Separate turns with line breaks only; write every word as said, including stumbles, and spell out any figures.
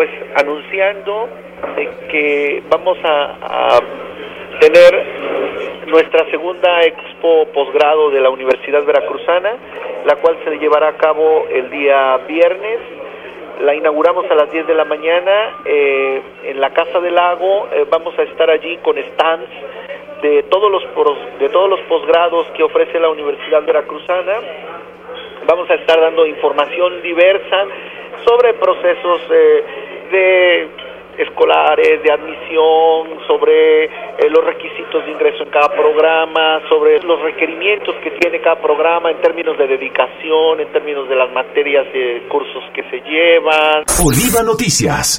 pues anunciando de que vamos a, a tener nuestra segunda expo posgrado de la Universidad Veracruzana, la cual se llevará a cabo el día viernes. La inauguramos a las diez de la mañana eh, en la Casa del Lago. Eh, vamos a estar allí con stands de todos los de todos los posgrados que ofrece la Universidad Veracruzana. Vamos a estar dando información diversa sobre procesos eh, de escolares, de admisión, sobre eh, los requisitos de ingreso en cada programa, sobre los requerimientos que tiene cada programa en términos de dedicación, en términos de las materias de cursos que se llevan.
Oliva Noticias.